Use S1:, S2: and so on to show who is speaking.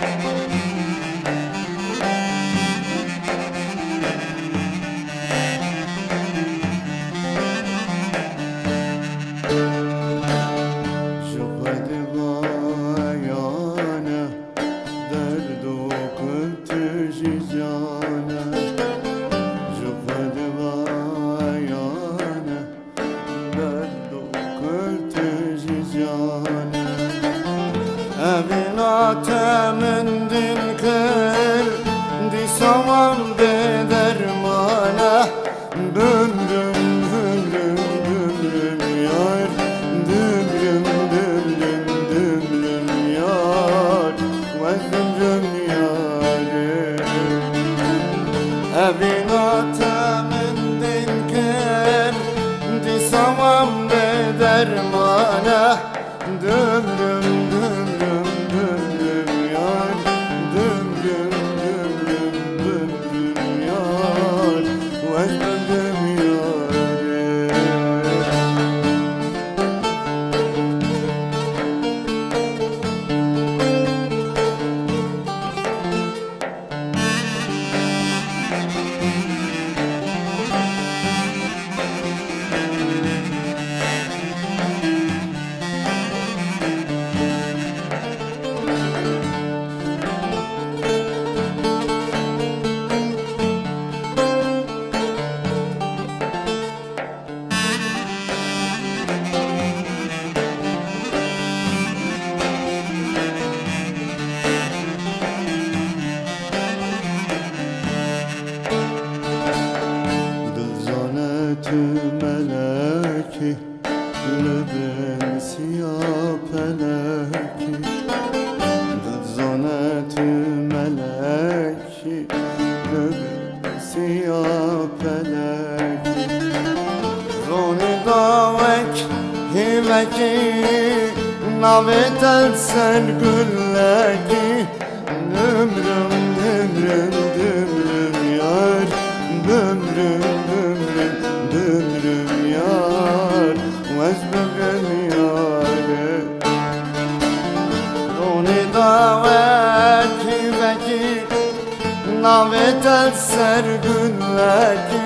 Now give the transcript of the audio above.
S1: Temendin kır di saman bedermana dümdüm dümdüm dümdüm yar dümdüm dümdüm dümdüm yar ve dümdüm yar evina temendin kır di saman bedermana dümdüm dümdüm dümdüm yar dümdüm dümdüm dümdüm yar ve dümdüm yar meleki leben siyah peleki zanetü meleki leben siyah peleki zoni davek hiveki navetel sen gülleki dümrüm dümrüm dümrüm yar dümrüm dümrüm dümrüm yar vezbegem yar roni davet hiveki navetel ser gülleki